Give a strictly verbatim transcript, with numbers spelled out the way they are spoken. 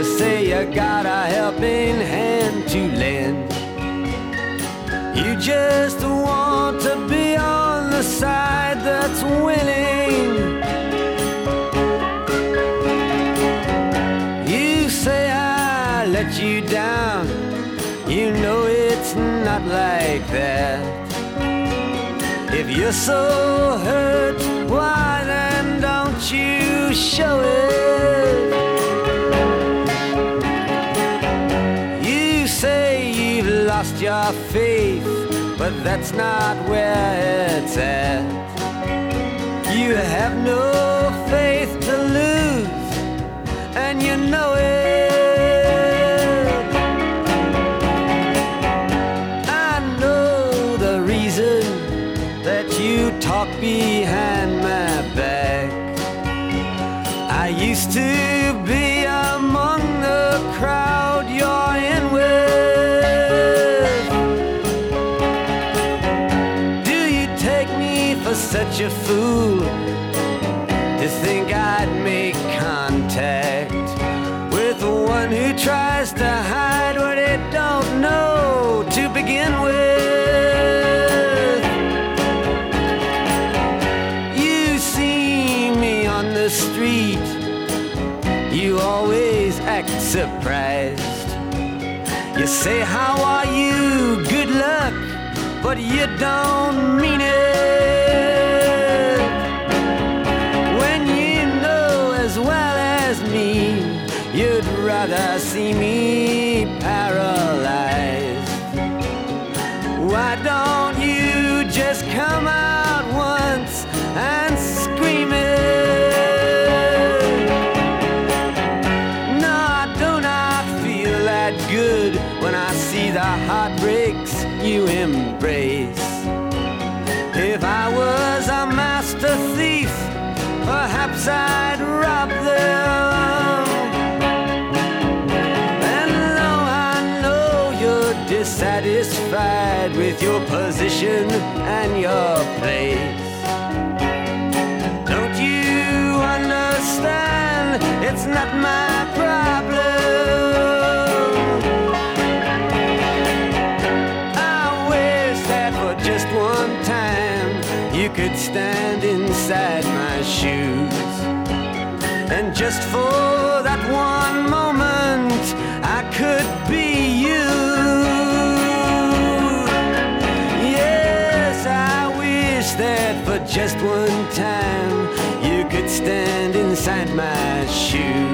You say you got a helping hand to lend. You just want to be on the side that's winning. You say I let you down. You know it's not like that. If you're so hurt, why then don't you show it? You say you've lost your faith, but that's not where it's at. You have no faith to lose, and you know it. I know the reason that you talk behind my back. I used to be among the crowd you're in with. Do you take me for such a fool to think I'd make contact with the one who tries to hide what it don't know to begin with? You see me on the street, you always act surprised. You say, how are you? Good luck, but you don't mean it. When you know as well as me, you'd rather see me paralyzed. Why don't you just come out once and scream it? No, I do not feel that good when I see the heartbreaks you embrace. If I was a master thief, perhaps I'd rob them. And though I know you're dissatisfied with your position and your place, don't you understand it's not my problem? I wish that for just one time you could stand inside my shoes, and just for that one moment I could be you. Yes, I wish that for just one time you could stand inside my shoes.